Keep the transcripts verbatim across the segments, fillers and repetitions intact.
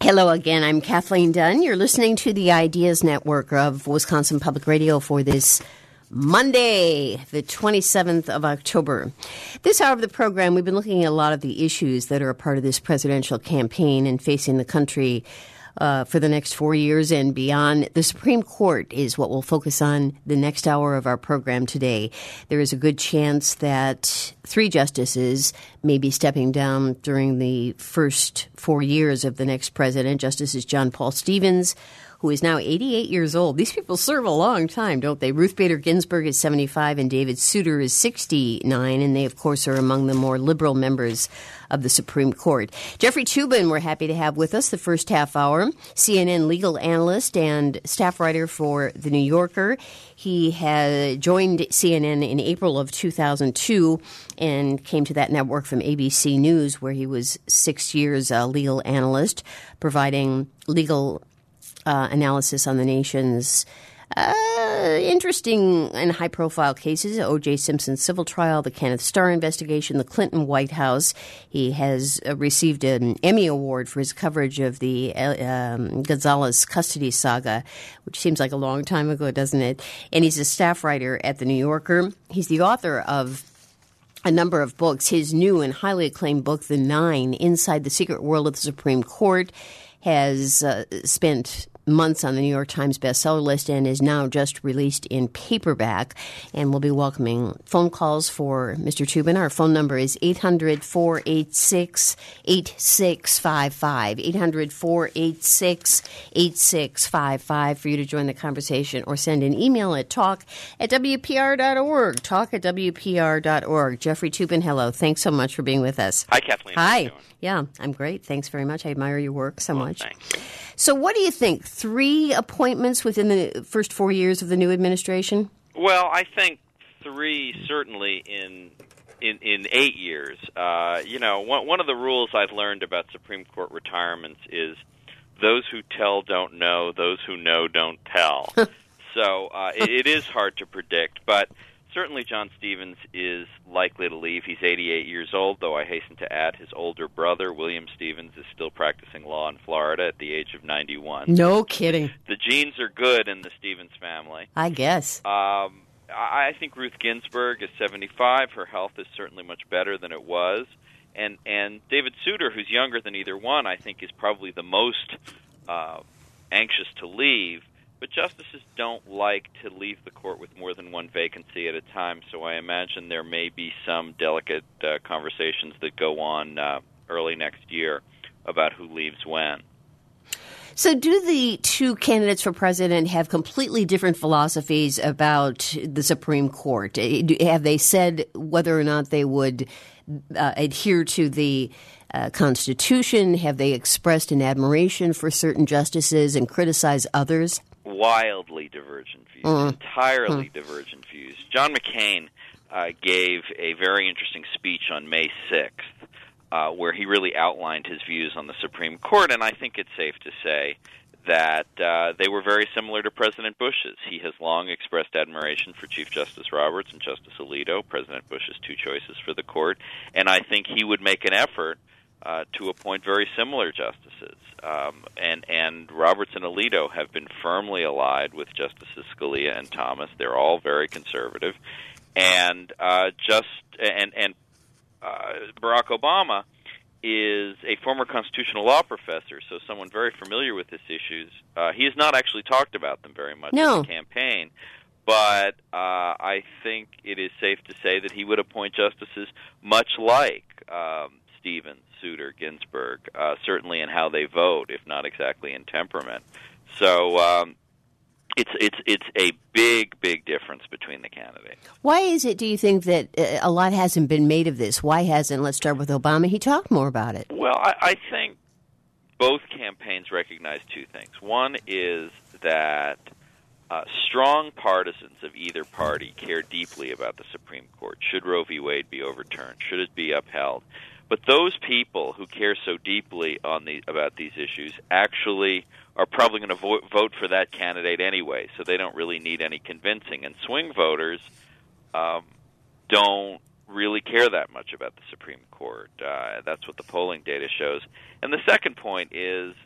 Hello again. I'm Kathleen Dunn. You're listening to the Ideas Network of Wisconsin Public Radio for this Monday, the twenty-seventh of October. This hour of the program, we've been looking at a lot of the issues that are a part of this presidential campaign and facing the country uh, for the next four years and beyond. The Supreme Court is what we'll focus on the next hour of our program today. There is a good chance that three justices may be stepping down during the first four years of the next president. Justices John Paul Stevens, who is now eighty-eight years old. These people serve a long time, don't they? Ruth Bader Ginsburg is seventy-five and David Souter is sixty-nine, and they, of course, are among the more liberal members of the Supreme Court. Jeffrey Toobin, we're happy to have with us the first half hour, C N N legal analyst and staff writer for The New Yorker. He had joined C N N in April of two thousand two and came to that network from A B C News, where he was six years a legal analyst, providing legal Uh, analysis on the nation's uh, interesting and high-profile cases: O J. Simpson's civil trial, the Kenneth Starr investigation, the Clinton White House. He has uh, received an Emmy Award for his coverage of the uh, um, Gonzalez custody saga, which seems like a long time ago, doesn't it? And he's a staff writer at The New Yorker. He's the author of a number of books. His new and highly acclaimed book, The Nine, Inside the Secret World of the Supreme Court, has uh, spent months on the New York Times bestseller list and is now just released in paperback. And we'll be welcoming phone calls for Mister Toobin. Our phone number is eight hundred, four eight six, eight six five five, eight hundred, four eight six, eight six five five for you to join the conversation, or send an email at talk at W P R dot org, talk at W P R dot org. Jeffrey Toobin, hello. Thanks so much for being with us. Hi, Kathleen. Hi. How are you doing? Yeah, I'm great. Thanks very much. I admire your work so well, much. Thanks. So what do you think? Three appointments within the first four years of the new administration? Well, I think three certainly in in, in eight years. Uh, you know, one, one of the rules I've learned about Supreme Court retirements is those who tell don't know, those who know don't tell. So uh, it, it is hard to predict, but certainly John Stevens is likely to leave. He's eighty-eight years old, though I hasten to add his older brother, William Stevens, is still practicing law in Florida at the age of ninety-one. No kidding. The genes are good in the Stevens family. I guess. Um, I think Ruth Ginsburg is seventy-five. Her health is certainly much better than it was. And, and David Souter, who's younger than either one, I think is probably the most uh, anxious to leave. But justices don't like to leave the court with more than one vacancy at a time, so I imagine there may be some delicate uh, conversations that go on uh, early next year about who leaves when. So do the two candidates for president have completely different philosophies about the Supreme Court? Have they said whether or not they would uh, adhere to the uh, Constitution? Have they expressed an admiration for certain justices and criticized others? Wildly divergent views, mm. entirely mm. divergent views. John McCain uh, gave a very interesting speech on May sixth uh, where he really outlined his views on the Supreme Court, and I think it's safe to say that uh, they were very similar to President Bush's. He has long expressed admiration for Chief Justice Roberts and Justice Alito, President Bush's two choices for the court, and I think he would make an effort Uh, to appoint very similar justices. Um, and, and Roberts and Alito have been firmly allied with Justices Scalia and Thomas. They're all very conservative. And uh, just and, and uh, Barack Obama is a former constitutional law professor, so someone very familiar with these issues. Uh, he has not actually talked about them very much no. in the campaign. But uh, I think it is safe to say that he would appoint justices much like um, Stevens, Souter, Ginsburg, uh, certainly in how they vote, if not exactly in temperament. So um, it's it's it's a big, big difference between the candidates. Why is it, do you think, that uh, a lot hasn't been made of this? Why hasn't, let's start with Obama, he talked more about it? Well, I, I think both campaigns recognize two things. One is that Uh, strong partisans of either party care deeply about the Supreme Court. Should Roe v. Wade be overturned? Should it be upheld? But those people who care so deeply on the, about these issues actually are probably going to vo- vote for that candidate anyway, so they don't really need any convincing. And swing voters um, don't really care that much about the Supreme Court. Uh, that's what the polling data shows. And the second point is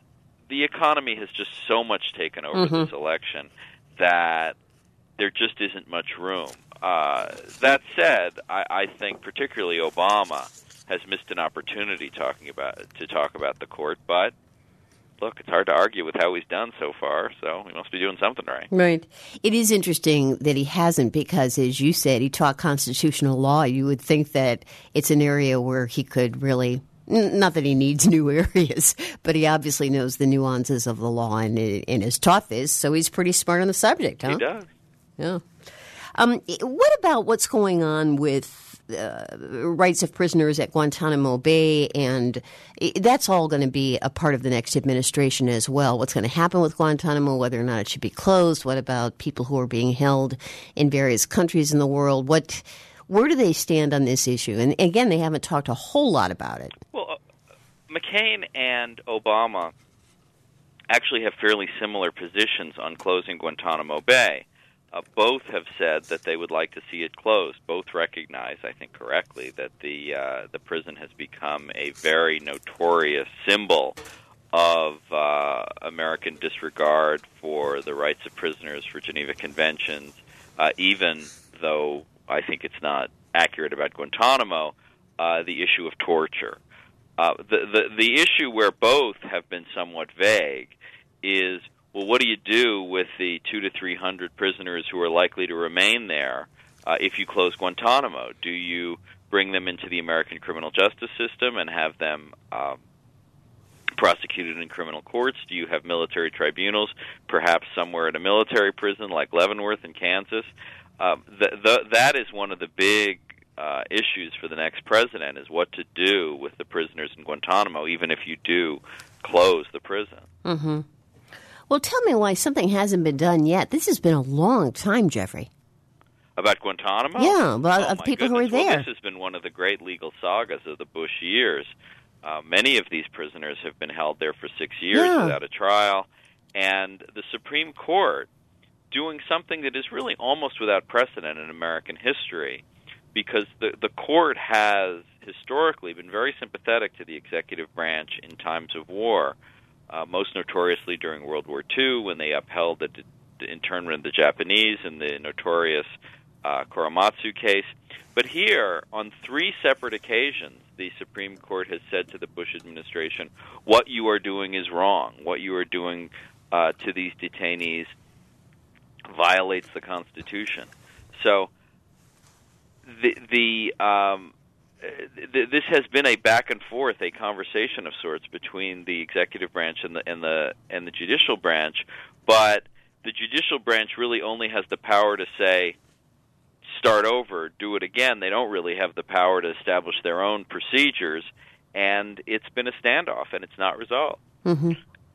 the economy has just so much taken over mm-hmm. this election that there just isn't much room. Uh, that said, I, I think particularly Obama has missed an opportunity talking about to talk about the court, but look, it's hard to argue with how he's done so far, so he must be doing something right. Right. It is interesting that he hasn't because, as you said, he taught constitutional law. You would think that it's an area where he could really, not that he needs new areas, but he obviously knows the nuances of the law and, and has taught this, so he's pretty smart on the subject, huh? He does. Yeah. Um, what about what's going on with Uh, rights of prisoners at Guantanamo Bay, and that's all going to be a part of the next administration as well. What's going to happen with Guantanamo, whether or not it should be closed, what about people who are being held in various countries in the world? What, where do they stand on this issue? And again, they haven't talked a whole lot about it. Well, uh, McCain and Obama actually have fairly similar positions on closing Guantanamo Bay. Uh, both have said that they would like to see it closed. Both recognize, I think correctly, that the uh, the prison has become a very notorious symbol of uh, American disregard for the rights of prisoners, for Geneva Conventions, uh, even though I think it's not accurate about Guantanamo, uh, the issue of torture. Uh, the, the, the issue where both have been somewhat vague is, well, what do you do with the two to three hundred prisoners who are likely to remain there uh, if you close Guantanamo? Do you bring them into the American criminal justice system and have them um, prosecuted in criminal courts? Do you have military tribunals, perhaps somewhere at a military prison like Leavenworth in Kansas? Um, the, the, that is one of the big uh, issues for the next president, is what to do with the prisoners in Guantanamo, even if you do close the prison. Mm-hmm. Well, tell me why something hasn't been done yet. This has been a long time, Jeffrey. About Guantanamo? Yeah, about oh, of people goodness. who are there. Well, this has been one of the great legal sagas of the Bush years. Uh, many of these prisoners have been held there for six years yeah. without a trial, and the Supreme Court doing something that is really almost without precedent in American history, because the, the court has historically been very sympathetic to the executive branch in times of war. Uh, most notoriously during World War Two, when they upheld the, the internment of the Japanese in the notorious uh, Korematsu case. But here, on three separate occasions, the Supreme Court has said to the Bush administration, what you are doing is wrong. What you are doing uh, to these detainees violates the Constitution. So the the um, this has been a back and forth, a conversation of sorts between the executive branch and the and the and the judicial branch, but the judicial branch really only has the power to say, start over, do it again. They don't really have the power to establish their own procedures, and it's been a standoff, and it's not resolved. Mm-hmm.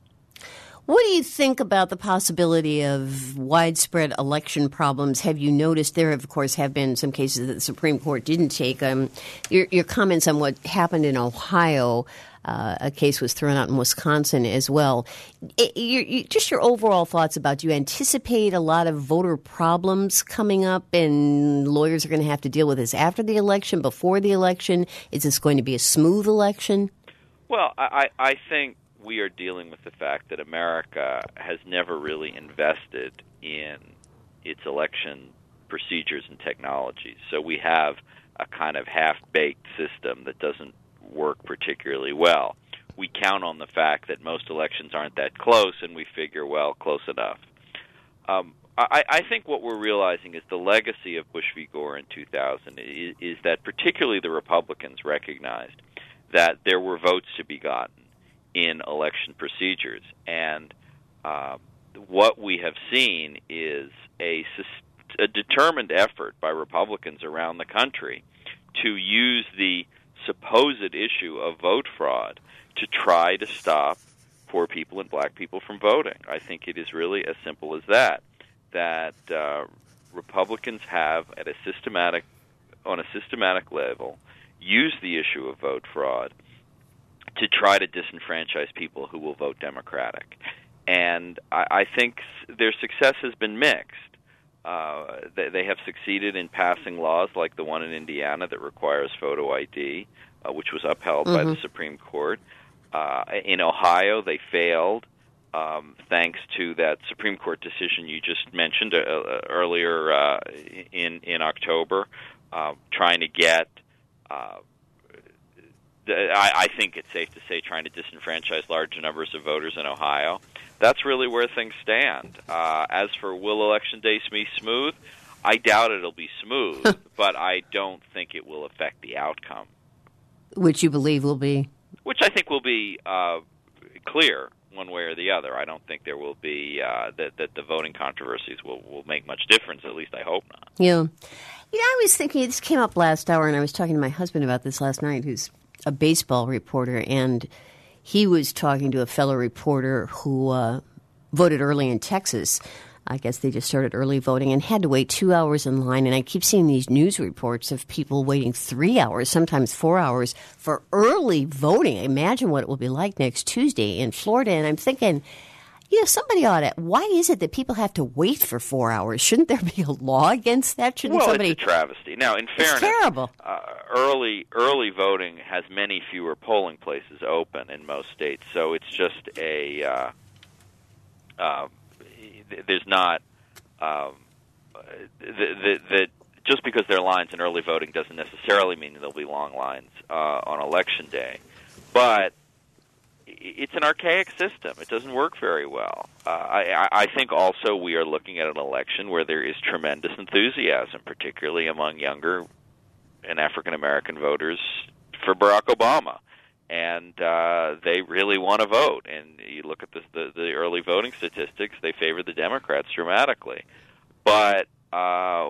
What do you think about the possibility of widespread election problems? Have you noticed there, of course, have been some cases that the Supreme Court didn't take? Um, your, your comments on what happened in Ohio, uh, a case was thrown out in Wisconsin as well. It, you, you, just your overall thoughts about, do you anticipate a lot of voter problems coming up and lawyers are going to have to deal with this after the election, before the election? Is this going to be a smooth election? Well, I, I think we are dealing with the fact that America has never really invested in its election procedures and technologies. So we have a kind of half-baked system that doesn't work particularly well. We count on the fact that most elections aren't that close, and we figure, well, close enough. Um, I, I think what we're realizing is the legacy of Bush v. Gore in two thousand is, is that particularly the Republicans recognized that there were votes to be gotten in election procedures. And uh, what we have seen is a, a determined effort by Republicans around the country to use the supposed issue of vote fraud to try to stop poor people and black people from voting. I think it is really as simple as that, that uh, Republicans have, at a systematic, on a systematic level, used the issue of vote fraud to try to disenfranchise people who will vote Democratic. And I, I think their success has been mixed. Uh, they, they have succeeded in passing laws like the one in Indiana that requires photo I D, uh, which was upheld mm-hmm. by the Supreme Court. Uh, in Ohio, they failed um, thanks to that Supreme Court decision you just mentioned uh, earlier uh, in in October, uh, trying to get. Uh, I, I think it's safe to say trying to disenfranchise large numbers of voters in Ohio. That's really where things stand. Uh, as for will Election Day be smooth, I doubt it'll be smooth, but I don't think it will affect the outcome. Which you believe will be? Which I think will be uh, clear one way or the other. I don't think there will be, uh, that, that the voting controversies will, will make much difference, at least I hope not. Yeah. You know, I was thinking, this came up last hour, and I was talking to my husband about this last night, who's a baseball reporter, and he was talking to a fellow reporter who uh, voted early in Texas. I guess they just started early voting and had to wait two hours in line. And I keep seeing these news reports of people waiting three hours, sometimes four hours, for early voting. Imagine what it will be like next Tuesday in Florida. And I'm thinking, you know, somebody ought to, why is it that people have to wait for four hours? Shouldn't there be a law against that? Shouldn't well, somebody... it's a travesty. Now, in fairness, it's terrible. Uh, early early voting has many fewer polling places open in most states, so it's just a uh, uh, there's not um, the, the, the just because there are lines in early voting doesn't necessarily mean there'll be long lines uh, on Election Day, but it's an archaic system. It doesn't work very well. Uh, I, I think also we are looking at an election where there is tremendous enthusiasm, particularly among younger and African-American voters, for Barack Obama. And uh, they really want to vote. And you look at the, the, the early voting statistics, they favor the Democrats dramatically. But uh,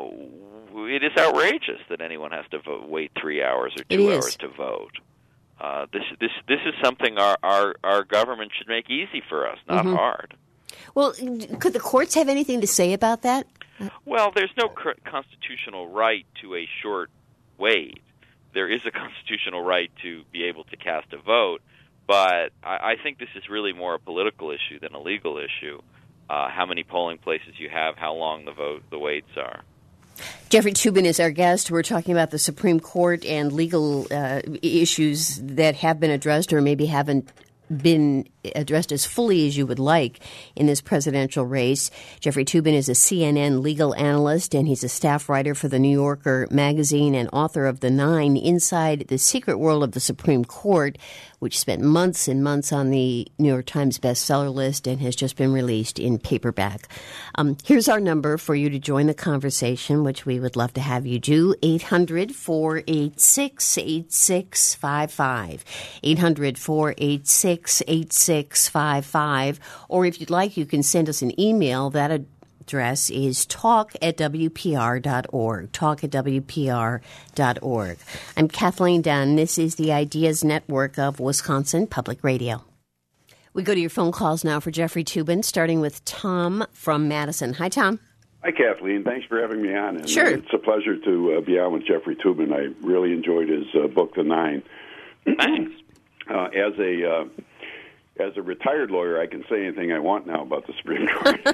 it is outrageous that anyone has to vote, wait three hours or two hours to vote. Uh, this this this is something our, our, our government should make easy for us, not mm-hmm. hard. Well, could the courts have anything to say about that? Well, there's no cr- constitutional right to a short wait. There is a constitutional right to be able to cast a vote, but I, I think this is really more a political issue than a legal issue. Uh, how many polling places you have, how long the vote the waits are. Jeffrey Toobin is our guest. We're talking about the Supreme Court and legal uh, issues that have been addressed or maybe haven't been addressed as fully as you would like in this presidential race. Jeffrey Toobin is a C N N legal analyst, and he's a staff writer for the New Yorker magazine and author of The Nine, Inside the Secret World of the Supreme Court, which spent months and months on the New York Times bestseller list and has just been released in paperback. Um, here's our number for you to join the conversation, which we would love to have you do, eight hundred, four eight six, eight six five five, eight hundred, four eight six, eight six five five, or if you'd like, you can send us an email. That address is talk at w p r dot org, talk at w p r dot org. I'm Kathleen Dunn. This is the Ideas Network of Wisconsin Public Radio. We go to your phone calls now for Jeffrey Toobin, starting with Tom from Madison. Hi, Tom. Hi, Kathleen. Thanks for having me on. And sure. It's a pleasure to uh, be on with Jeffrey Toobin. I really enjoyed his uh, book, The Nine. Thanks. Uh, as a uh, as a retired lawyer, I can say anything I want now about the Supreme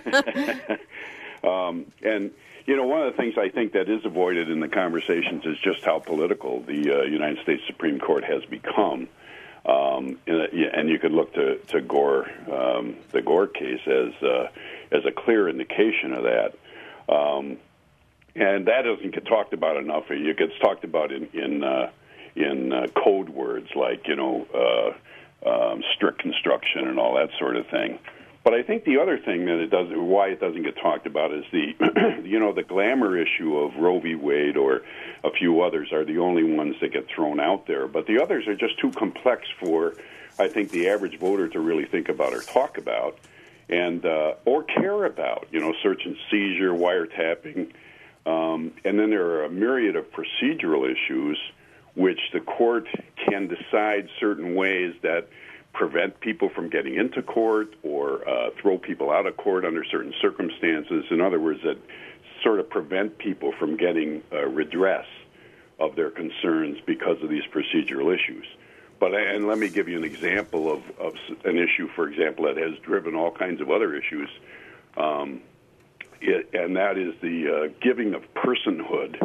Court. um, and, you know, one of the things I think that is avoided in the conversations is just how political the uh, United States Supreme Court has become. Um, and, and you could look to, to Gore, um, the Gore case, as uh, as a clear indication of that. Um, and that doesn't get talked about enough. It gets talked about in in, uh, in uh, code words like, you know, uh, um, strict construction and all that sort of thing. But I think the other thing that it does, why it doesn't get talked about, is the, you know, the glamour issue of Roe v. Wade or a few others are the only ones that get thrown out there. But the others are just too complex for, I think, the average voter to really think about or talk about, and uh, or care about. You know, search and seizure, wiretapping, um, and then there are a myriad of procedural issues which the court can decide certain ways that prevent people from getting into court or uh, throw people out of court under certain circumstances. In other words, that sort of prevent people from getting uh, redress of their concerns because of these procedural issues. But and let me give you an example of, of an issue, for example, that has driven all kinds of other issues, um, it, and that is the uh, giving of personhood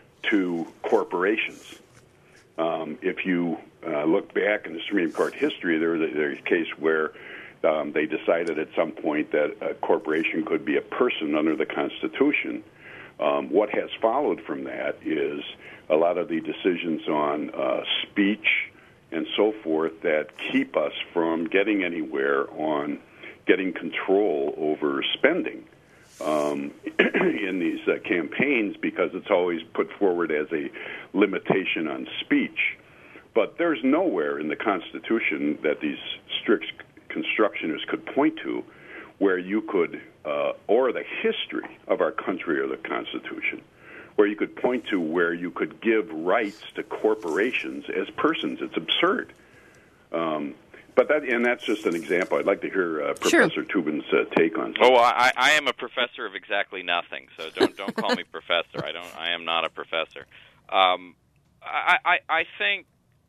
to corporations. Um, if you uh, look back in the Supreme Court history, there was a, there was a case where Um, they decided at some point that a corporation could be a person under the Constitution. Um, what has followed from that is a lot of the decisions on uh, speech and so forth that keep us from getting anywhere on getting control over spending um, in these uh, campaigns, because it's always put forward as a limitation on speech. But there's nowhere in the Constitution that these strict constructionists could point to where you could, uh, or the history of our country or the Constitution, where you could point to where you could give rights to corporations as persons. It's absurd. Um, but that, and that's just an example. I'd like to hear uh, Professor Sure. Toobin's uh, take on. Oh, I, I am a professor of exactly nothing, so don't don't call me professor. I don't. I am not a professor. Um, I, I I think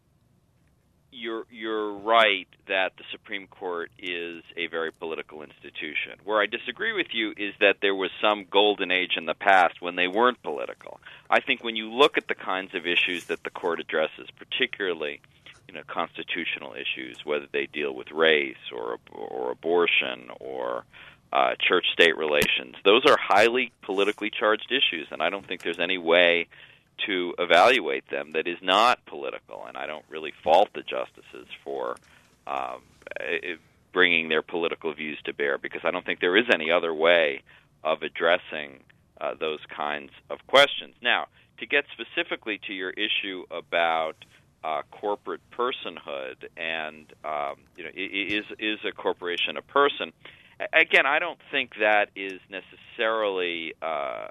you're you're right that the Supreme Court is a very political institution. Where I disagree with you is that there was some golden age in the past when they weren't political. I think when you look at the kinds of issues that the court addresses, particularly you know constitutional issues, whether they deal with race or or abortion or uh, church-state relations, those are highly politically charged issues, and I don't think there's any way to evaluate them that is not political, and I don't really fault the justices for um, bringing their political views to bear, because I don't think there is any other way of addressing uh, those kinds of questions. Now, to get specifically to your issue about uh, corporate personhood and um, you know, is is a corporation a person? Again, I don't think that is necessarily uh,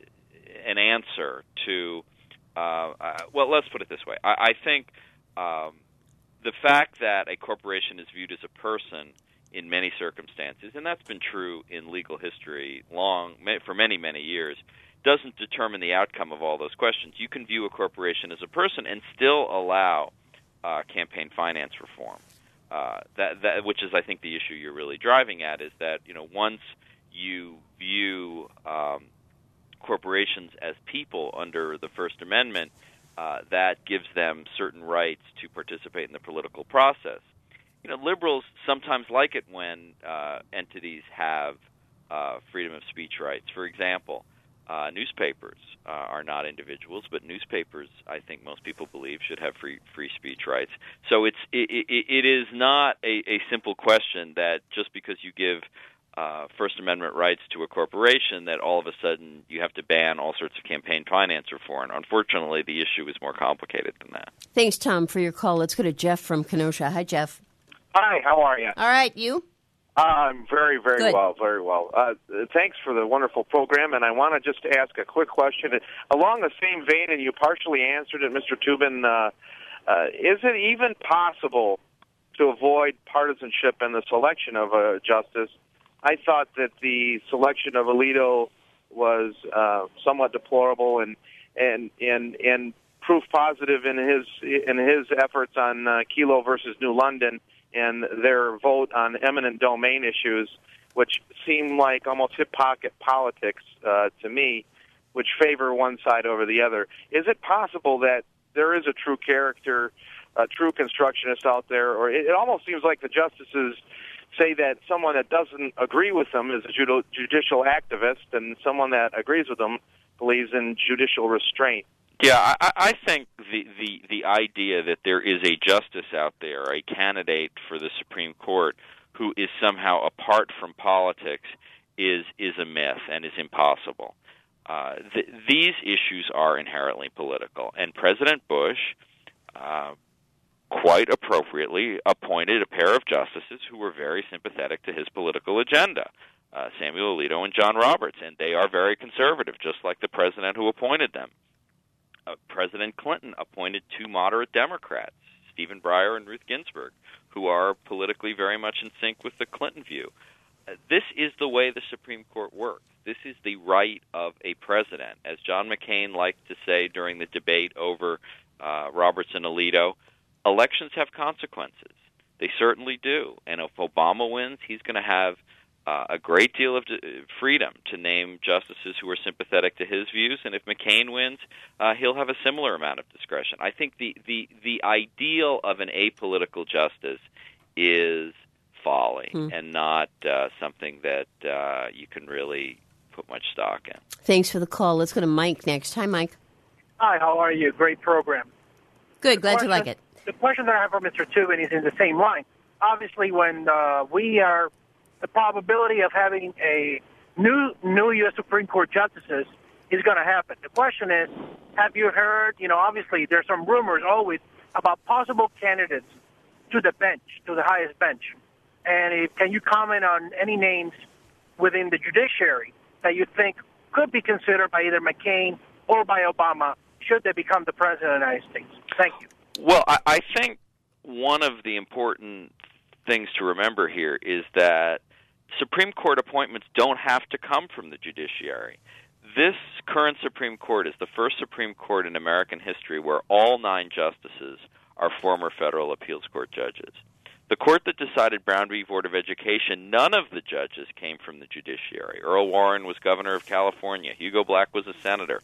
an answer to. Uh, uh, well, let's put it this way. I, I think um, the fact that a corporation is viewed as a person in many circumstances, and that's been true in legal history long for many, many years, doesn't determine the outcome of all those questions. You can view a corporation as a person and still allow uh, campaign finance reform. Uh, that, that, which is, I think, the issue you're really driving at, is that you know once you view um, corporations as people under the First Amendment, uh, that gives them certain rights to participate in the political process. You know, liberals sometimes like it when uh, entities have uh, freedom of speech rights. For example, uh, newspapers uh, are not individuals, but newspapers, I think most people believe, should have free free speech rights. So it's it, it, it is not a, a simple question that just because you give Uh, First Amendment rights to a corporation that all of a sudden you have to ban all sorts of campaign finance reform. Unfortunately, the issue is more complicated than that. Thanks, Tom, for your call. Let's go to Jeff from Kenosha. Hi, Jeff. Hi, how are you? All right, you? Uh, I'm very, very Good. well, very well. Uh, thanks for the wonderful program, and I want to just ask a quick question. Along the same vein, and you partially answered it, Mister Toobin, uh, uh, is it even possible to avoid partisanship in the selection of a justice? I thought that the selection of Alito was uh, somewhat deplorable and and and and proof positive in his in his efforts on uh, Kelo versus New London and their vote on eminent domain issues, which seem like almost hip pocket politics uh, to me, which favor one side over the other. Is it possible that there is a true character, a true constructionist out there, or it, it almost seems like the justices say that someone that doesn't agree with them is a judicial activist, and someone that agrees with them believes in judicial restraint? Yeah, I, I think the, the, the idea that there is a justice out there, a candidate for the Supreme Court, who is somehow apart from politics is is a myth and is impossible. Uh, th- these issues are inherently political, and President Bush uh, quite appropriately appointed a pair of justices who were very sympathetic to his political agenda, uh, Samuel Alito and John Roberts, and they are very conservative, just like the president who appointed them. Uh, President Clinton appointed two moderate Democrats, Stephen Breyer and Ruth Ginsburg, who are politically very much in sync with the Clinton view. Uh, this is the way the Supreme Court works. This is the right of a president. As John McCain liked to say during the debate over uh, Roberts and Alito, elections have consequences. They certainly do. And if Obama wins, he's going to have uh, a great deal of freedom to name justices who are sympathetic to his views. And if McCain wins, uh, he'll have a similar amount of discretion. I think the, the, the ideal of an apolitical justice is folly Hmm. and not uh, something that uh, you can really put much stock in. Thanks for the call. Let's go to Mike next. Hi, Mike. Hi, how are you? Great program. Good. The Glad question, you like it. The question that I have for Mister Tubin is in the same line. Obviously, when uh, we are, the probability of having a new new U S Supreme Court justices is going to happen. The question is, have you heard, you know, obviously there's some rumors always about possible candidates to the bench, to the highest bench. And if, can you comment on any names within the judiciary that you think could be considered by either McCain or by Obama should they become the president of the United States? Thank you. Well, I, I think one of the important things to remember here is that Supreme Court appointments don't have to come from the judiciary. This current Supreme Court is the first Supreme Court in American history where all nine justices are former federal appeals court judges. The court that decided Brown v. Board of Education, none of the judges came from the judiciary. Earl Warren was governor of California. Hugo Black was a senator.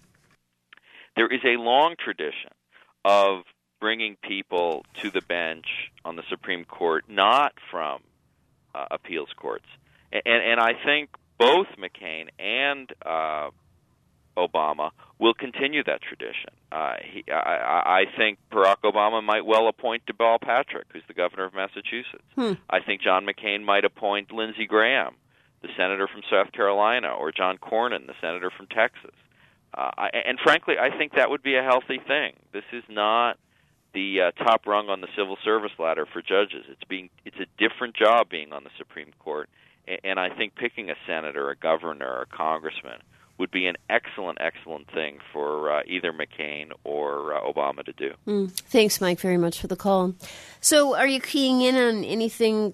There is a long tradition of bringing people to the bench on the Supreme Court not from uh, appeals courts. And, and I think both McCain and uh, Obama will continue that tradition. Uh, he, I, I think Barack Obama might well appoint Deval Patrick, who's the governor of Massachusetts. Hmm. I think John McCain might appoint Lindsey Graham, the senator from South Carolina, or John Cornyn, the senator from Texas. Uh, I, and frankly, I think that would be a healthy thing. This is not the uh, top rung on the civil service ladder for judges. It's being it's a different job being on the Supreme Court, and, and I think picking a senator, a governor, or a congressman would be an excellent, excellent thing for uh, either McCain or uh, Obama to do. Mm. Thanks, Mike, very much for the call. So are you keying in on anything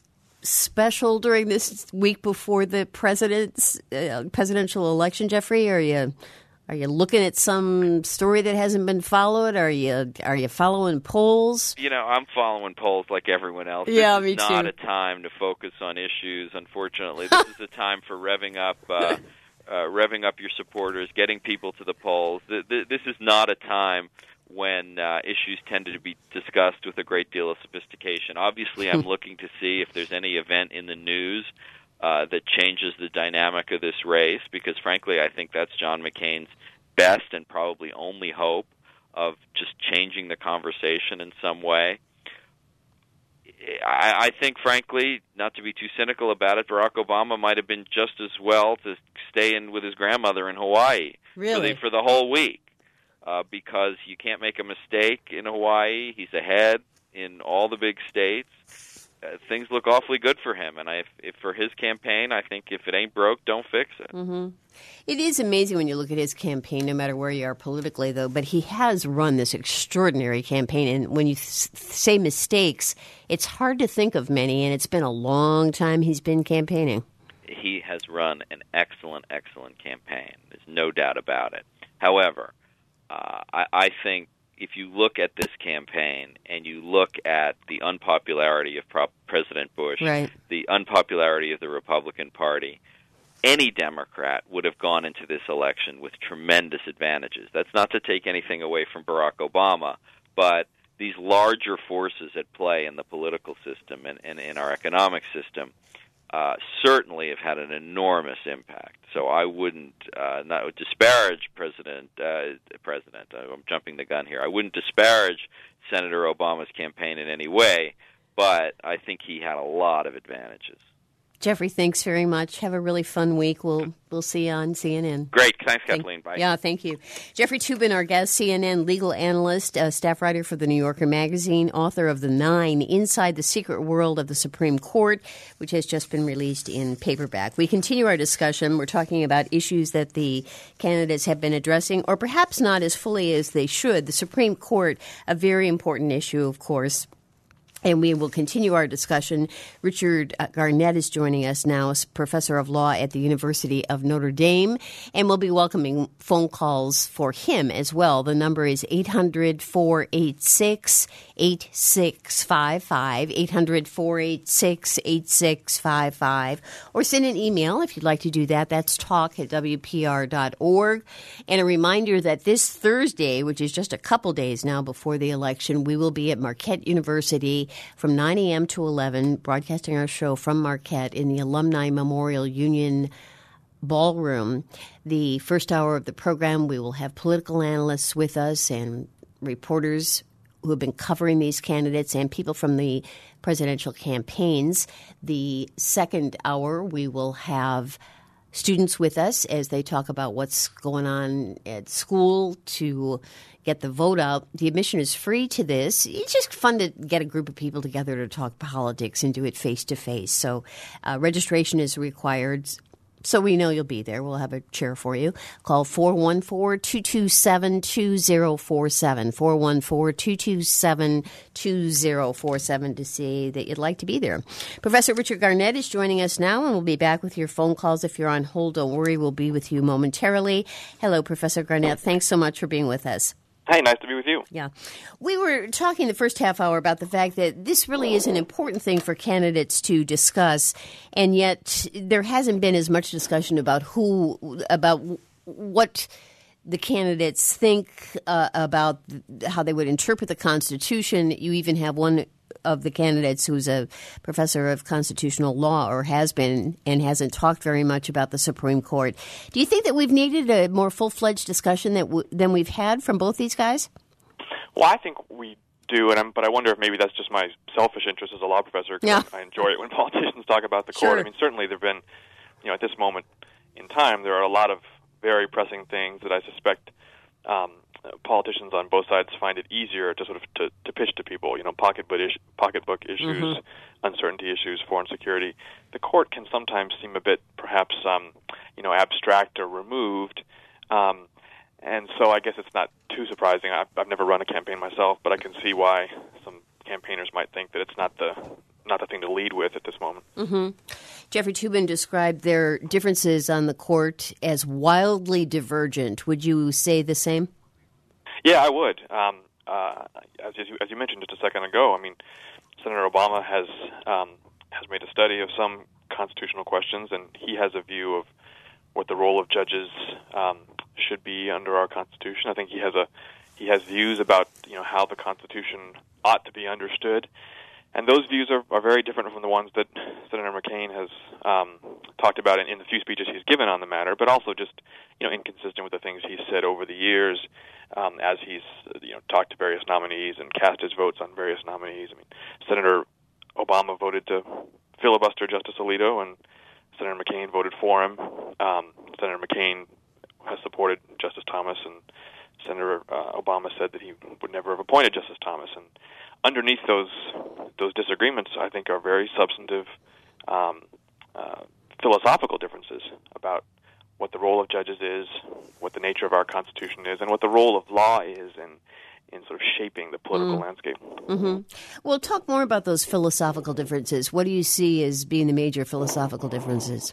special during this week before the president's uh, presidential election, Jeffrey? Are you are you looking at some story that hasn't been followed? Are you are you following polls? You know, I'm following polls like everyone else. Yeah, this me is not too. a time to focus on issues, unfortunately. This is a time for revving up uh, uh, revving up your supporters, getting people to the polls. This is not a time when uh, issues tended to be discussed with a great deal of sophistication. Obviously, I'm looking to see if there's any event in the news uh, that changes the dynamic of this race, because frankly, I think that's John McCain's best and probably only hope of just changing the conversation in some way. I, I think, frankly, not to be too cynical about it, Barack Obama might have been just as well to stay in with his grandmother in Hawaii Really? for, the, for the whole week. Uh, because you can't make a mistake in Hawaii. He's ahead in all the big states. Uh, things look awfully good for him. And I, if, if for his campaign, I think if it ain't broke, don't fix it. Mm-hmm. It is amazing when you look at his campaign, no matter where you are politically, though. But he has run this extraordinary campaign. And when you th- say mistakes, it's hard to think of many. And it's been a long time he's been campaigning. He has run an excellent, excellent campaign. There's no doubt about it. However, Uh, I, I think if you look at this campaign and you look at the unpopularity of Pro- President Bush, right. the unpopularity of the Republican Party, any Democrat would have gone into this election with tremendous advantages. That's not to take anything away from Barack Obama, but these larger forces at play in the political system and, and in our economic system Uh, certainly have had an enormous impact. So I wouldn't uh, not disparage President. Uh, President, I'm jumping the gun here. I wouldn't disparage Senator Obama's campaign in any way, but I think he had a lot of advantages. Jeffrey, thanks very much. Have a really fun week. We'll we'll see you on C N N. Great. Thanks, Kathleen. Bye. Yeah, thank you. Jeffrey Toobin, our guest, C N N legal analyst, uh, staff writer for The New Yorker magazine, author of The Nine, Inside the Secret World of the Supreme Court, which has just been released in paperback. We continue our discussion. We're talking about issues that the candidates have been addressing, or perhaps not as fully as they should. The Supreme Court, a very important issue, of course. And we will continue our discussion. Richard Garnett is joining us now as professor of law at the University of Notre Dame, and we'll be welcoming phone calls for him as well. The number is eight hundred, four eight six, eight six five five, eight hundred, four eight six, eight six five five, or send an email if you'd like to do that. That's talk at W P R dot org. And a reminder that this Thursday, which is just a couple days now before the election, we will be at Marquette University from nine a.m. to eleven, broadcasting our show from Marquette in the Alumni Memorial Union Ballroom. The first hour of the program, we will have political analysts with us and reporters who have been covering these candidates and people from the presidential campaigns. The second hour, we will have students with us as they talk about what's going on at school to get the vote out. The admission is free to this. It's just fun to get a group of people together to talk politics and do it face-to-face. So uh, registration is required. So we know you'll be there. We'll have a chair for you. Call four one four, two two seven, two zero four seven, four one four, two two seven, two zero four seven to see that you'd like to be there. Professor Richard Garnett is joining us now, and we'll be back with your phone calls. If you're on hold, don't worry. We'll be with you momentarily. Hello, Professor Garnett. Thanks so much for being with us. Hey, nice to be with you. Yeah. We were talking the first half hour about the fact that this really is an important thing for candidates to discuss, and yet there hasn't been as much discussion about who, about what the candidates think uh, about how they would interpret the Constitution. You even have one of the candidates who's a professor of constitutional law, or has been, and hasn't talked very much about the Supreme Court. Do you think that we've needed a more full-fledged discussion that w- than we've had from both these guys? Well, I think we do, and I'm, but I wonder if maybe that's just my selfish interest as a law professor, because yeah. I enjoy it when politicians talk about the sure. court. I mean, certainly there have been, you know, at this moment in time, there are a lot of very pressing things that I suspect um, politicians on both sides find it easier to sort of to, to pitch to people. You know, pocketbook is, pocketbook issues, mm-hmm. uncertainty issues, foreign security. The court can sometimes seem a bit, perhaps, um, you know, abstract or removed. Um, and so I guess it's not too surprising. I've, I've never run a campaign myself, but I can see why some campaigners might think that it's not the not the thing to lead with at this moment. Mm-hmm. Jeffrey Toobin described their differences on the court as wildly divergent. Would you say the same? Yeah, I would. Um, uh, as, you, as you mentioned just a second ago, I mean, Senator Obama has um, has made a study of some constitutional questions, and he has a view of what the role of judges um, should be under our Constitution. I think he has a he has views about you know how the Constitution ought to be understood, and those views are, are very different from the ones that Senator McCain has um, talked about in, in the few speeches he's given on the matter, but also just you know inconsistent with the things he's said over the years. Um, as he's you know talked to various nominees and cast his votes on various nominees. I mean, Senator Obama voted to filibuster Justice Alito, and Senator McCain voted for him. Um, Senator McCain has supported Justice Thomas, and Senator uh, Obama said that he would never have appointed Justice Thomas. And underneath those those disagreements, I think, are very substantive um, uh, philosophical differences about what the role of judges is, what the nature of our Constitution is, and what the role of law is in, in sort of shaping the political mm. landscape. Mm-hmm. Well, talk more about those philosophical differences. What do you see as being the major philosophical differences?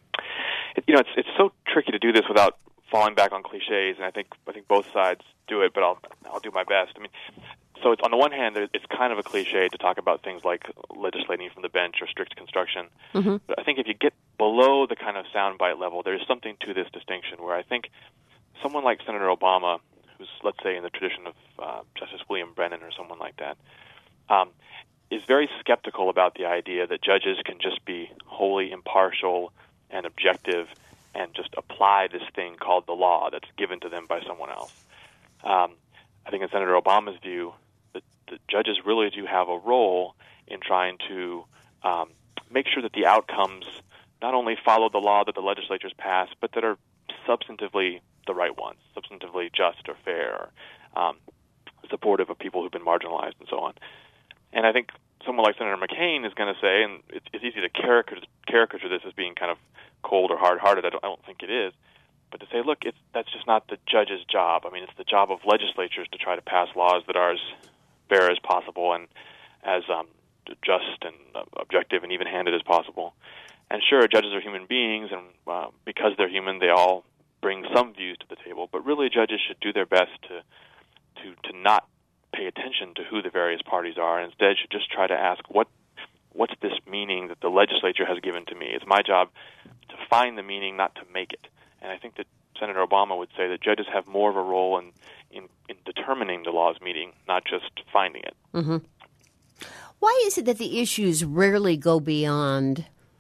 It, you know, it's it's so tricky to do this without falling back on cliches, and I think I think both sides do it, but I'll I'll do my best. I mean, so it's, on the one hand, it's kind of a cliche to talk about things like legislating from the bench or strict construction. Mm-hmm. But I think if you get below the kind of soundbite level, there's something to this distinction where I think someone like Senator Obama, who's, let's say, in the tradition of uh, Justice William Brennan or someone like that, um, is very skeptical about the idea that judges can just be wholly impartial and objective and just apply this thing called the law that's given to them by someone else. Um, I think in Senator Obama's view, the, the judges really do have a role in trying to um, make sure that the outcomes not only follow the law that the legislatures pass, but that are substantively the right ones, substantively just or fair, or um, supportive of people who've been marginalized and so on. And I think someone like Senator McCain is going to say, and it's, it's easy to caricature, caricature this as being kind of cold or hard-hearted. I don't, I don't think it is. But to say, look, it's, that's just not the judge's job. I mean, it's the job of legislatures to try to pass laws that are as fair as possible and as um, just and uh, objective and even-handed as possible. And sure, judges are human beings, and uh, because they're human, they all bring some views to the table. But really, judges should do their best to to, to not pay attention to who the various parties are, and instead should just try to ask, what what's this meaning that the legislature has given to me? It's my job to find the meaning, not to make it. And I think that Senator Obama would say that judges have more of a role in, in, in determining the law's meaning, not just finding it. Mm-hmm. Why is it that the issues rarely go beyond,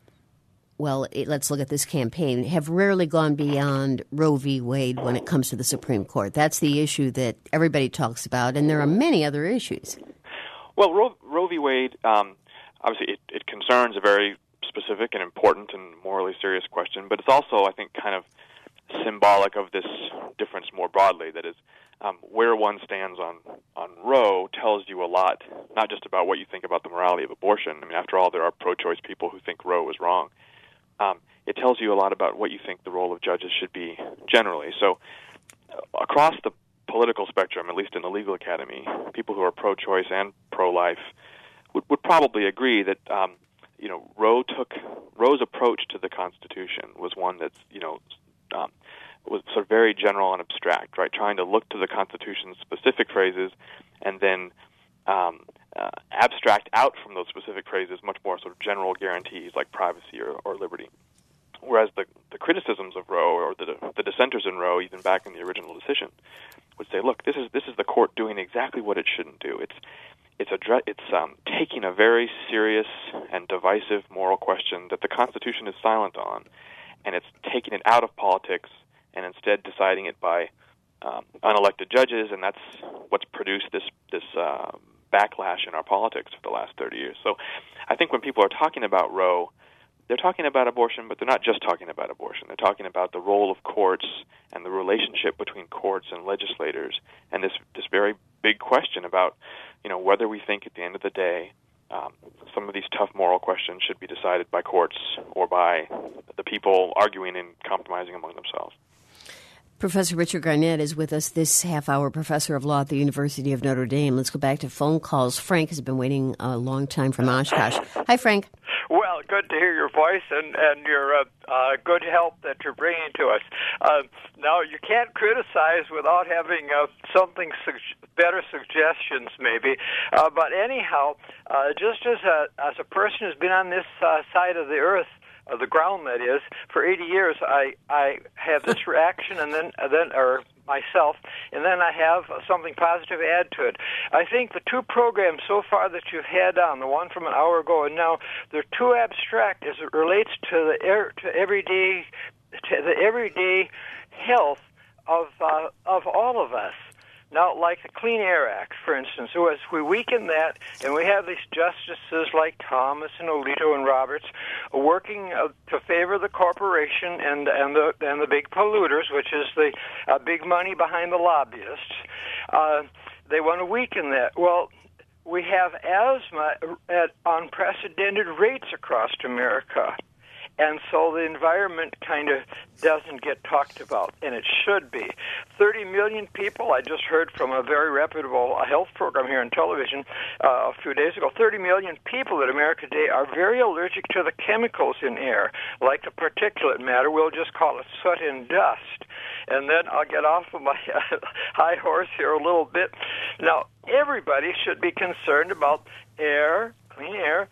well, it, let's look at this campaign, have rarely gone beyond Roe v. Wade when it comes to the Supreme Court? That's the issue that everybody talks about, and there are many other issues. Well, Roe, Roe v. Wade, um, obviously it, it concerns a very specific and important and morally serious question, but it's also, I think, kind of symbolic of this difference more broadly. That is, um, where one stands on, on Roe tells you a lot, not just about what you think about the morality of abortion. I mean, after all, there are pro-choice people who think Roe is wrong. Um, it tells you a lot about what you think the role of judges should be generally. So uh, across the political spectrum, at least in the legal academy, people who are pro-choice and pro-life would, would probably agree that um, you know Roe took Roe's approach to the Constitution was one that's you know um, was sort of very general and abstract, right? Trying to look to the Constitution's specific phrases and then um, uh, abstract out from those specific phrases much more sort of general guarantees like privacy or, or liberty. Whereas the, the criticisms of Roe, or the, the dissenters in Roe, even back in the original decision, would say, "Look, this is this is the court doing exactly what it shouldn't do. It's it's a it's um, taking a very serious and divisive moral question that the Constitution is silent on, and it's taking it out of politics and instead deciding it by um, unelected judges, and that's what's produced this this uh, backlash in our politics for the last thirty years. So, I think when people are talking about Roe, they're talking about abortion, but they're not just talking about abortion. They're talking about the role of courts and the relationship between courts and legislators, and this this very big question about, you know, whether we think at the end of the day um, some of these tough moral questions should be decided by courts or by the people arguing and compromising among themselves. Professor Richard Garnett is with us this half hour, professor of law at the University of Notre Dame. Let's go back to phone calls. Frank has been waiting a long time from Oshkosh. Hi, Frank. Well, good to hear your voice and, and your uh, uh, good help that you're bringing to us. Uh, now, you can't criticize without having uh, something, su- better suggestions maybe. Uh, but anyhow, uh, just as a, as a person who's been on this uh, side of the earth, Uh, the ground, that is, for eighty years, I I have this reaction, and then uh, then or myself, and then I have something positive to add to it. I think the two programs so far that you've had on, the one from an hour ago and now, they're too abstract as it relates to the air, to everyday to the everyday health of uh, of all of us. Now, like the Clean Air Act, for instance, so as we weaken that, and we have these justices like Thomas and Alito and Roberts working uh, to favor the corporation and and the and the big polluters, which is the uh, big money behind the lobbyists, uh, they want to weaken that. Well, we have asthma at unprecedented rates across America. And so the environment kind of doesn't get talked about, and it should be. thirty million people, I just heard from a very reputable health program here on television uh, a few days ago, thirty million people in America today are very allergic to the chemicals in air, like the particulate matter. We'll just call it soot and dust. And then I'll get off of my high horse here a little bit. Now, everybody should be concerned about air, clean air,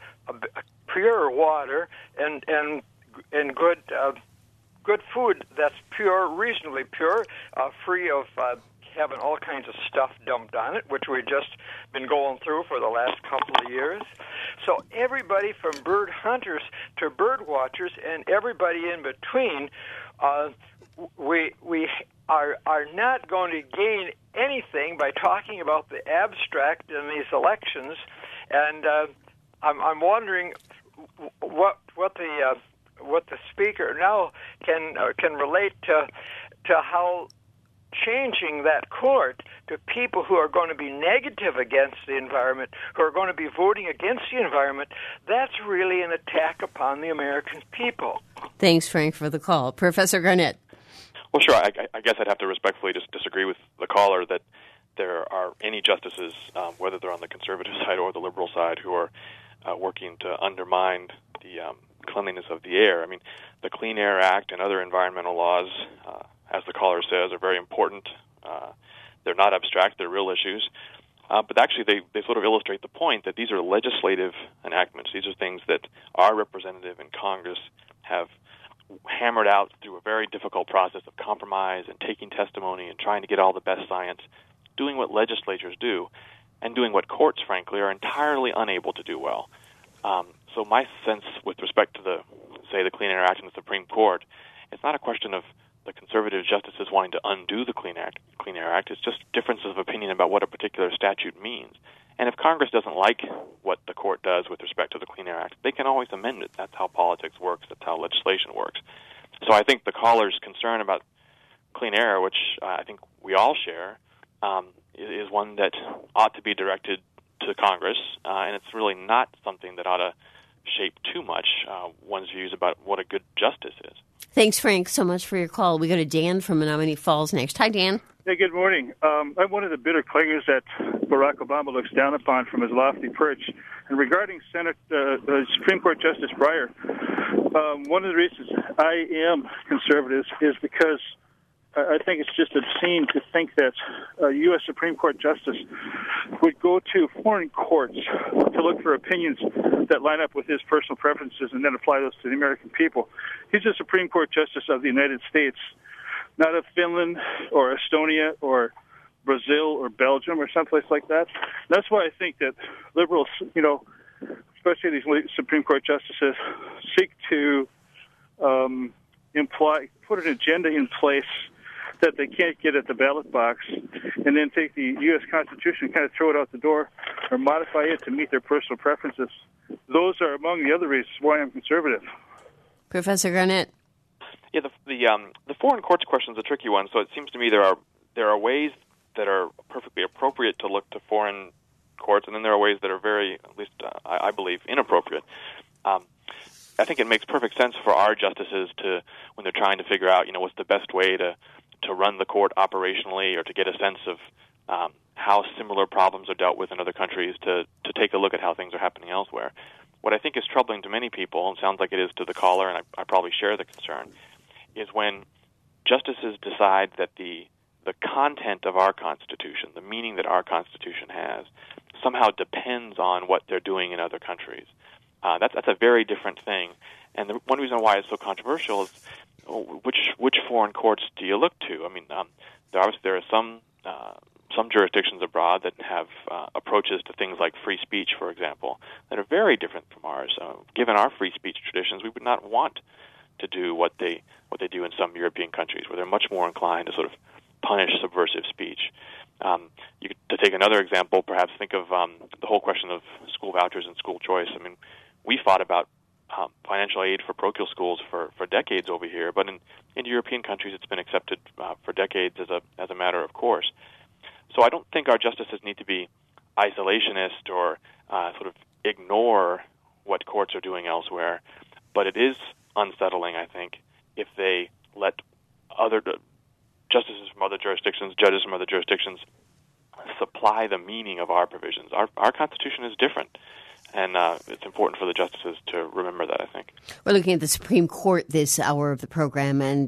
pure water, and, and and good uh, good food that's pure, reasonably pure, uh, free of uh, having all kinds of stuff dumped on it, which we've just been going through for the last couple of years. So everybody from bird hunters to bird watchers and everybody in between, uh, we we are are not going to gain anything by talking about the abstract in these elections, and uh, I'm I'm wondering what what the uh, what the speaker now can uh, can relate to to how changing that court to people who are going to be negative against the environment, who are going to be voting against the environment, that's really an attack upon the American people. Thanks, Frank, for the call. Professor Garnett. Well, sure. I, I guess I'd have to respectfully just disagree with the caller that there are any justices, um, whether they're on the conservative side or the liberal side, who are uh, working to undermine the um, cleanliness of the air. I mean, the Clean Air Act and other environmental laws, uh, as the caller says, are very important. Uh, they're not abstract; they're real issues. Uh, but actually, they, they sort of illustrate the point that these are legislative enactments. These are things that our representative in Congress have hammered out through a very difficult process of compromise and taking testimony and trying to get all the best science, doing what legislatures do, and doing what courts, frankly, are entirely unable to do well. Um, so my sense with respect to the, say, the Clean Air Act in the Supreme Court, it's not a question of the conservative justices wanting to undo the Clean Act, Clean Air Act. It's just differences of opinion about what a particular statute means. And if Congress doesn't like what the court does with respect to the Clean Air Act, they can always amend it. That's how politics works. That's how legislation works. So I think the caller's concern about clean air, which uh, I think we all share, um, is one that ought to be directed to Congress, uh, and it's really not something that ought to shape too much uh, one's views about what a good justice is. Thanks, Frank, so much for your call. We go to Dan from Menominee Falls next. Hi, Dan. Hey, good morning. Um, I'm one of the bitter clingers that Barack Obama looks down upon from his lofty perch. And regarding Senate uh, uh, Supreme Court Justice Breyer, um, one of the reasons I am conservative is because I think it's just obscene to think that a U S Supreme Court justice would go to foreign courts to look for opinions that line up with his personal preferences and then apply those to the American people. He's a Supreme Court justice of the United States, not of Finland or Estonia or Brazil or Belgium or someplace like that. That's why I think that liberals, you know, especially these Supreme Court justices, seek to um, imply, put an agenda in place that they can't get at the ballot box, and then take the U S Constitution and kind of throw it out the door or modify it to meet their personal preferences. Those are among the other reasons why I'm conservative. Professor Garnett. Yeah, the the, um, the foreign courts question is a tricky one. So it seems to me there are there are ways that are perfectly appropriate to look to foreign courts, and then there are ways that are very, at least uh, I, I believe, inappropriate. Um, I think it makes perfect sense for our justices to, when they're trying to figure out, you know, what's the best way to to run the court operationally or to get a sense of um, how similar problems are dealt with in other countries, to, to take a look at how things are happening elsewhere. What I think is troubling to many people, and sounds like it is to the caller, and I, I probably share the concern, is when justices decide that the the content of our Constitution, the meaning that our Constitution has, somehow depends on what they're doing in other countries. Uh, that's, that's a very different thing. And the one reason why it's so controversial is which which foreign courts do you look to? I mean, um, there are there are some uh, some jurisdictions abroad that have uh, approaches to things like free speech, for example, that are very different from ours. Uh, given our free speech traditions, we would not want to do what they what they do in some European countries, where they're much more inclined to sort of punish subversive speech. Um, you could, to take another example, perhaps think of um, the whole question of school vouchers and school choice. I mean, we fought about Um, financial aid for parochial schools for, for decades over here, but in, in European countries it's been accepted uh, for decades as a as a matter of course. So I don't think our justices need to be isolationist or uh, sort of ignore what courts are doing elsewhere, but it is unsettling, I think, if they let other uh, justices from other jurisdictions, judges from other jurisdictions, supply the meaning of our provisions. Our, our Constitution is different. And uh, it's important for the justices to remember that, I think. We're looking at the Supreme Court this hour of the program and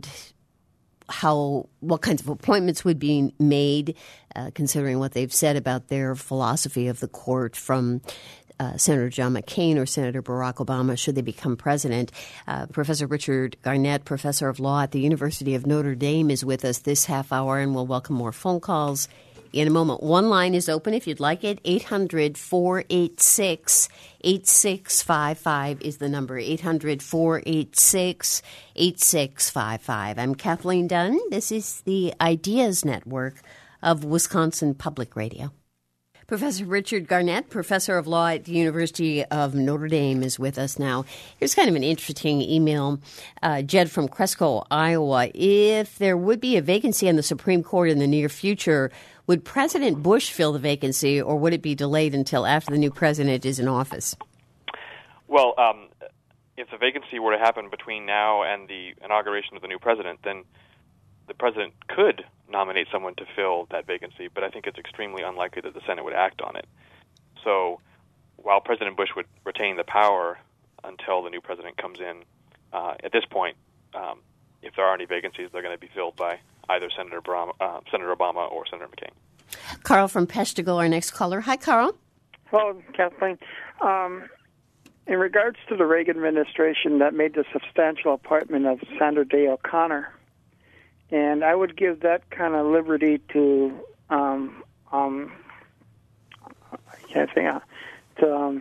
how what kinds of appointments would be made, uh, considering what they've said about their philosophy of the court, from uh, Senator John McCain or Senator Barack Obama, should they become president. Uh, Professor Richard Garnett, professor of law at the University of Notre Dame, is with us this half hour, and we'll welcome more phone calls in a moment. One line is open if you'd like it. eight hundred, four eight six, eight six five five is the number. eight hundred, four eight six, eight six five five. I'm Kathleen Dunn. This is the Ideas Network of Wisconsin Public Radio. Professor Richard Garnett, professor of law at the University of Notre Dame, is with us now. Here's kind of an interesting email. Uh, Jed from Cresco, Iowa. If there would be a vacancy on the Supreme Court in the near future, would President Bush fill the vacancy, or would it be delayed until after the new president is in office? Well, um, if the vacancy were to happen between now and the inauguration of the new president, then the president could nominate someone to fill that vacancy, but I think it's extremely unlikely that the Senate would act on it. So while President Bush would retain the power until the new president comes in, uh, at this point, um, if there are any vacancies, they're going to be filled by either Senator Obama, uh, Senator Obama or Senator McCain. Carl from Peshtigo, our next caller. Hi, Carl. Hello, Kathleen. Um, in regards to the Reagan administration that made the substantial appointment of Sandra Day O'Connor, and I would give that kind of liberty to, um, um, I can't think, uh, to um,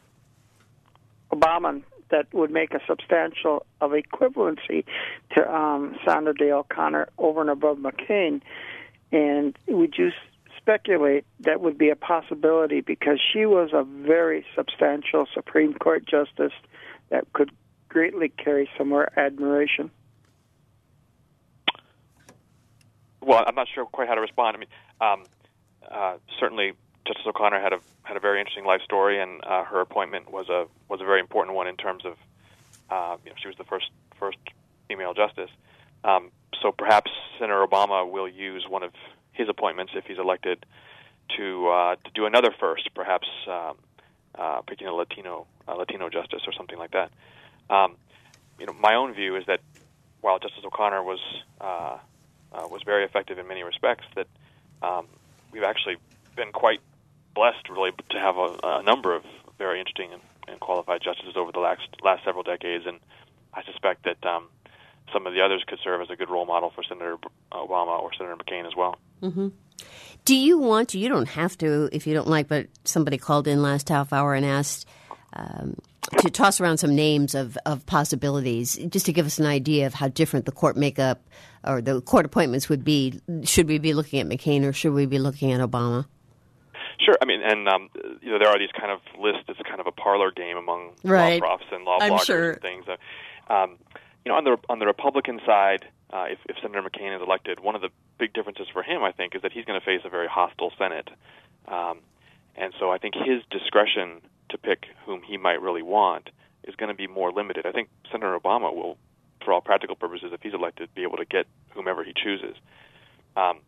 Obama, that would make a substantial of equivalency to um, Sandra Day O'Connor over and above McCain. And would you speculate that would be a possibility, because she was a very substantial Supreme Court justice that could greatly carry some more admiration? Well, I'm not sure quite how to respond. I mean, um, uh, certainly Justice O'Connor had a had a very interesting life story, and uh, her appointment was a was a very important one in terms of, uh, you know, she was the first first female justice. Um, so perhaps Senator Obama will use one of his appointments, if he's elected, to uh, to do another first, perhaps um, uh, picking a Latino a Latino justice or something like that. Um, you know, my own view is that while Justice O'Connor was uh, uh, was very effective in many respects, that um, we've actually been quite blessed, really, to have a, a number of very interesting and, and qualified justices over the last last several decades, and I suspect that um, some of the others could serve as a good role model for Senator Obama or Senator McCain as well. Mm-hmm. Do you want to, you don't have to if you don't like, but somebody called in last half hour and asked um, to toss around some names of, of possibilities, just to give us an idea of how different the court makeup or the court appointments would be. Should we be looking at McCain or should we be looking at Obama? Sure. I mean, and um, you know, there are these kind of lists. It's kind of a parlor game among right. law profs and law I'm bloggers sure. and things. Uh, um, you know, on the on the Republican side, uh, if, if Senator McCain is elected, one of the big differences for him, I think, is that he's going to face a very hostile Senate, um, and so I think his discretion to pick whom he might really want is going to be more limited. I think Senator Obama will, for all practical purposes, if he's elected, be able to get whomever he chooses. Um,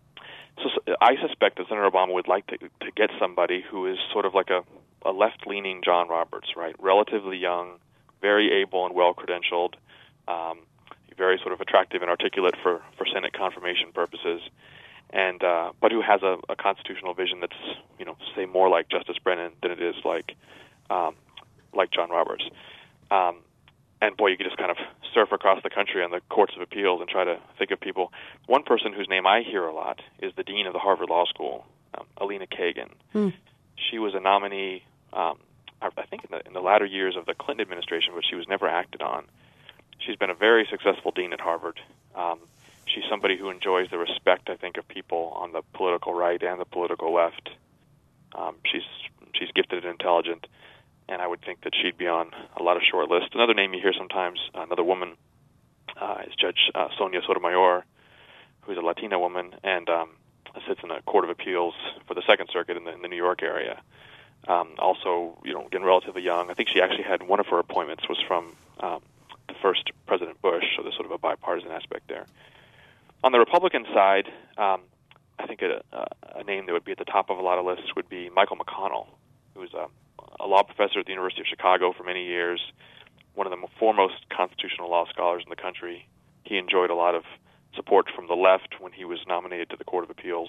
So, so I suspect that Senator Obama would like to to get somebody who is sort of like a, a left-leaning John Roberts, right? Relatively young, very able and well-credentialed, um, very sort of attractive and articulate for, for Senate confirmation purposes, and uh, but who has a, a constitutional vision that's, you know, say more like Justice Brennan than it is like um, like John Roberts. Um, And, boy, you could just kind of surf across the country on the courts of appeals and try to think of people. One person whose name I hear a lot is the dean of the Harvard Law School, um, Alina Kagan. Hmm. She was a nominee, um, I think, in the, in the latter years of the Clinton administration, but she was never acted on. She's been a very successful dean at Harvard. Um, she's somebody who enjoys the respect, I think, of people on the political right and the political left. Um, she's she's gifted and intelligent. And I would think that she'd be on a lot of short lists. Another name you hear sometimes, another woman, uh, is Judge uh, Sonia Sotomayor, who's a Latina woman and um, sits in the Court of Appeals for the Second Circuit in the, in the New York area. Um, also, you know, again, relatively young. I think she actually had one of her appointments was from um, the first President Bush, so there's sort of a bipartisan aspect there. On the Republican side, um, I think a, a name that would be at the top of a lot of lists would be Michael McConnell, who's a a law professor at the University of Chicago for many years, one of the foremost constitutional law scholars in the country. He enjoyed a lot of support from the left when he was nominated to the Court of Appeals.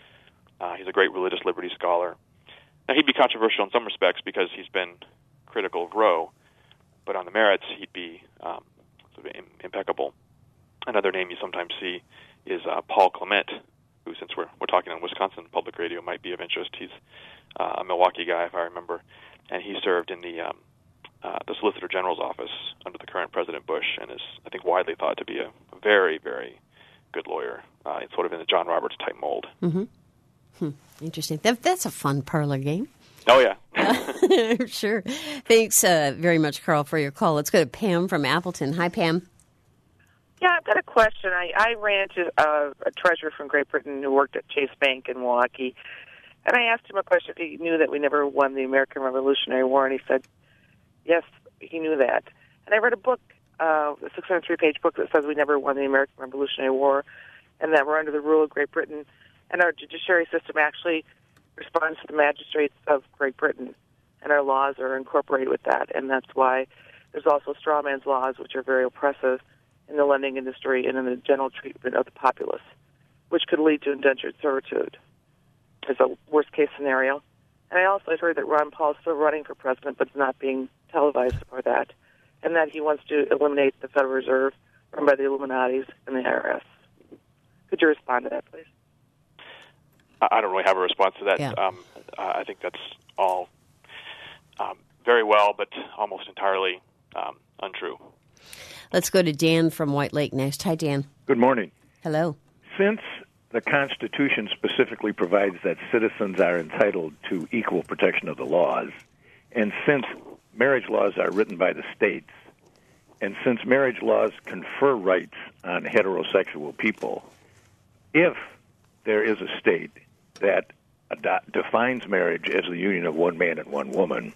Uh, he's a great religious liberty scholar. Now, he'd be controversial in some respects because he's been critical of Roe, but on the merits, he'd be um, sort of impeccable. Another name you sometimes see is uh, Paul Clement, who, since we're we're talking on Wisconsin Public Radio, might be of interest. He's uh, a Milwaukee guy, if I remember. And he served in the um, uh, the Solicitor General's office under the current President Bush, and is, I think, widely thought to be a very, very good lawyer. Uh, it's sort of in the John Roberts type mold. Mm-hmm. Hmm. Interesting. That, that's a fun parlor game. Oh yeah, uh, sure. Thanks uh, very much, Carl, for your call. Let's go to Pam from Appleton. Hi, Pam. Yeah, I've got a question. I, I ran into uh, a treasurer from Great Britain who worked at Chase Bank in Milwaukee. And I asked him a question if he knew that we never won the American Revolutionary War, and he said, yes, he knew that. And I read a book, uh, a six hundred three page book that says we never won the American Revolutionary War, and that we're under the rule of Great Britain, and our judiciary system actually responds to the magistrates of Great Britain, and our laws are incorporated with that, and that's why there's also straw man's laws, which are very oppressive in the lending industry and in the general treatment of the populace, which could lead to indentured servitude. as a worst-case scenario. And I also heard that Ron Paul is still running for president, but is not being televised for that, and that he wants to eliminate the Federal Reserve run by the Illuminatis and the I R S. Could you respond to that, please? I don't really have a response to that. Yeah. Um, I think that's all um, very well, but almost entirely um, untrue. Let's go to Dan from White Lake next. Hi, Dan. Good morning. Hello. Since the Constitution specifically provides that citizens are entitled to equal protection of the laws, and since marriage laws are written by the states, and since marriage laws confer rights on heterosexual people, if there is a state that ad- defines marriage as the union of one man and one woman,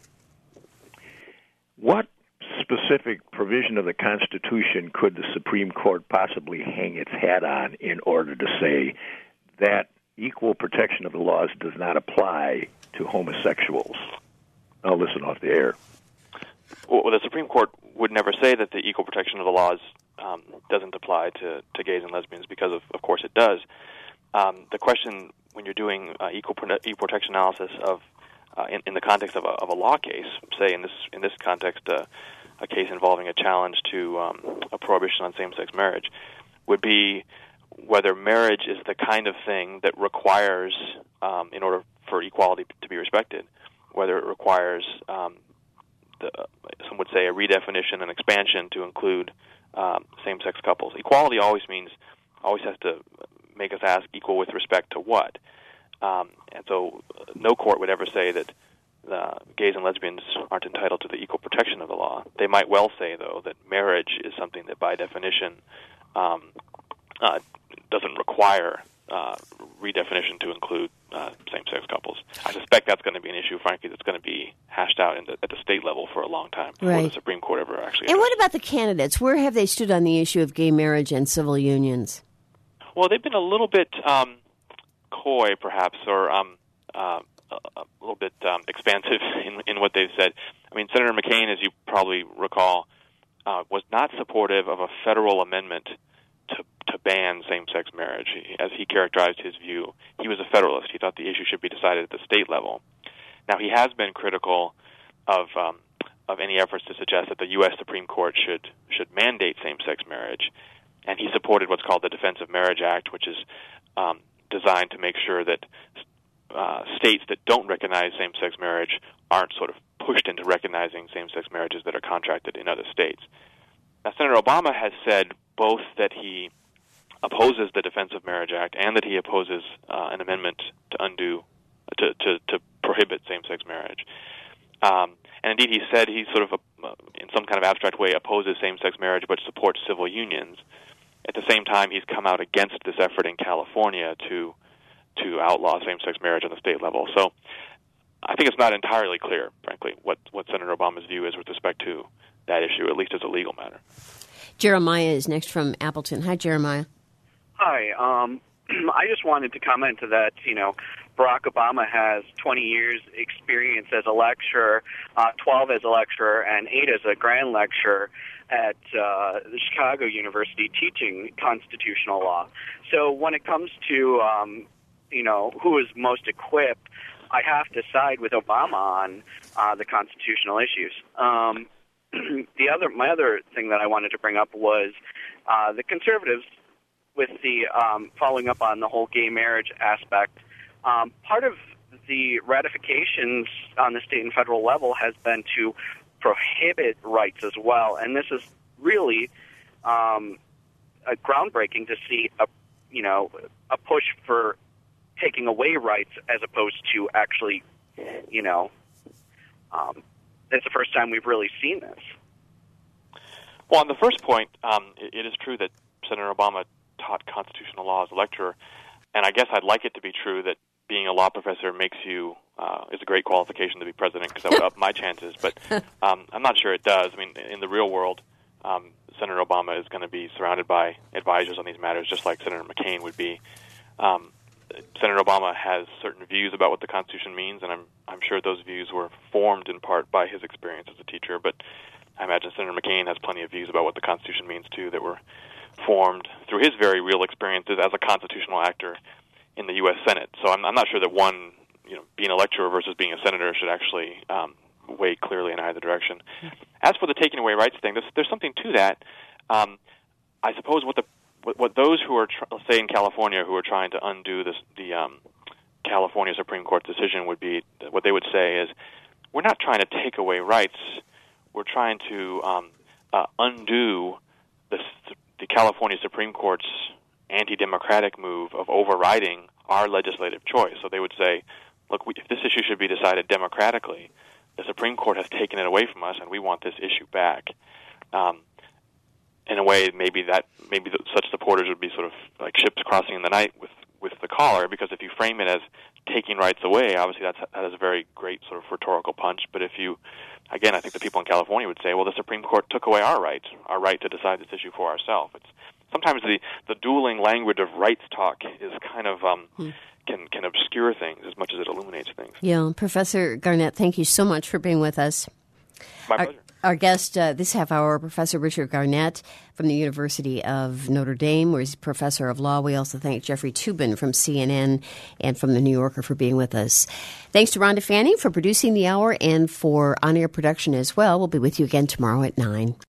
what specific provision of the Constitution could the Supreme Court possibly hang its hat on in order to say that equal protection of the laws does not apply to homosexuals? I'll listen off the air. Well, the Supreme Court would never say that the equal protection of the laws um, doesn't apply to, to gays and lesbians, because, of, of course, it does. Um, the question, when you're doing uh, equal, equal protection analysis of uh, in, in the context of a, of a law case, say in this in this context, uh, a case involving a challenge to um, a prohibition on same-sex marriage, would be whether marriage is the kind of thing that requires, um, in order for equality to be respected, whether it requires, um, the, some would say, a redefinition and expansion to include um, same-sex couples. Equality always means, always has to make us ask equal with respect to what. Um, and so uh, no court would ever say that uh, gays and lesbians aren't entitled to the equal protection of the law. They might well say, though, that marriage is something that by definition um, uh, doesn't require uh, redefinition to include uh, same-sex couples. I suspect that's going to be an issue, frankly, that's going to be hashed out in the, at the state level for a long time before Right. the Supreme Court ever actually... And what about the candidates? Where have they stood on the issue of gay marriage and civil unions? Well, they've been a little bit um, coy, perhaps, or um, uh, a, a little bit um, expansive in, in what they've said. I mean, Senator McCain, as you probably recall, uh, was not supportive of a federal amendment to, to ban same-sex marriage. He, as he characterized his view, he was a federalist. He thought the issue should be decided at the state level. Now, he has been critical of um, of any efforts to suggest that the U S Supreme Court should should mandate same-sex marriage. And he supported what's called the Defense of Marriage Act, which is um, designed to make sure that uh, states that don't recognize same-sex marriage aren't sort of pushed into recognizing same-sex marriages that are contracted in other states. Now, Senator Obama has said both that he opposes the Defense of Marriage Act and that he opposes uh, an amendment to undo, to, to, to prohibit same-sex marriage. Um, and indeed, he said he sort of, uh, in some kind of abstract way, opposes same-sex marriage but supports civil unions. At the same time, he's come out against this effort in California to to outlaw same-sex marriage on the state level. So I think it's not entirely clear, frankly, what, what Senator Obama's view is with respect to that issue, at least as a legal matter. Jeremiah is next from Appleton. Hi, Jeremiah. Hi. Um, I just wanted to comment to that, you know, Barack Obama has twenty years experience as a lecturer, uh, twelve as a lecturer, and eight as a grand lecturer at uh, the Chicago University teaching constitutional law. So when it comes to, um, you know, who is most equipped, I have to side with Obama on uh, the constitutional issues. Um, the other, my other thing that I wanted to bring up was uh, the conservatives, with the um, following up on the whole gay marriage aspect. Um, part of the ratifications on the state and federal level has been to prohibit rights as well, and this is really um, a groundbreaking to see a, you know, a push for taking away rights as opposed to actually, you know, um, it's the first time we've really seen this. Well, on the first point, um, it, it is true that Senator Obama taught constitutional law as a lecturer, and I guess I'd like it to be true that being a law professor makes you uh, is a great qualification to be president, because that would up my chances. But um, I'm not sure it does. I mean, in the real world, um, Senator Obama is going to be surrounded by advisors on these matters, just like Senator McCain would be. Um, Senator Obama has certain views about what the Constitution means, and I'm I'm sure those views were formed in part by his experience as a teacher. But I imagine Senator McCain has plenty of views about what the Constitution means too, that were formed through his very real experiences as a constitutional actor in the U S Senate. So I'm, I'm not sure that one, you know, being a lecturer versus being a senator should actually um, weigh clearly in either direction. As for the taking away rights thing, there's, there's something to that. Um, I suppose what the what, what those who are, tr- say in California, who are trying to undo this, the um, California Supreme Court decision would be, what they would say is, we're not trying to take away rights. We're trying to um, uh, undo the, the California Supreme Court's anti-democratic move of overriding our legislative choice. So they would say, look, we, if this issue should be decided democratically, the Supreme Court has taken it away from us, and we want this issue back. Um, in a way, maybe that maybe the, such supporters would be sort of like ships crossing in the night with, with the caller, because if you frame it as taking rights away, obviously that's, that is a very great sort of rhetorical punch. But if you, again, I think the people in California would say, well, the Supreme Court took away our rights, our right to decide this issue for ourselves. It's sometimes the, the dueling language of rights talk is kind of um, hmm. can can obscure things as much as it illuminates things. Yeah, Professor Garnett, thank you so much for being with us. My our, pleasure. Our guest uh, this half hour, Professor Richard Garnett from the University of Notre Dame, where he's professor of law. We also thank Jeffrey Toobin from C N N and from The New Yorker for being with us. Thanks to Rhonda Fanning for producing the hour and for on-air production as well. We'll be with you again tomorrow at nine.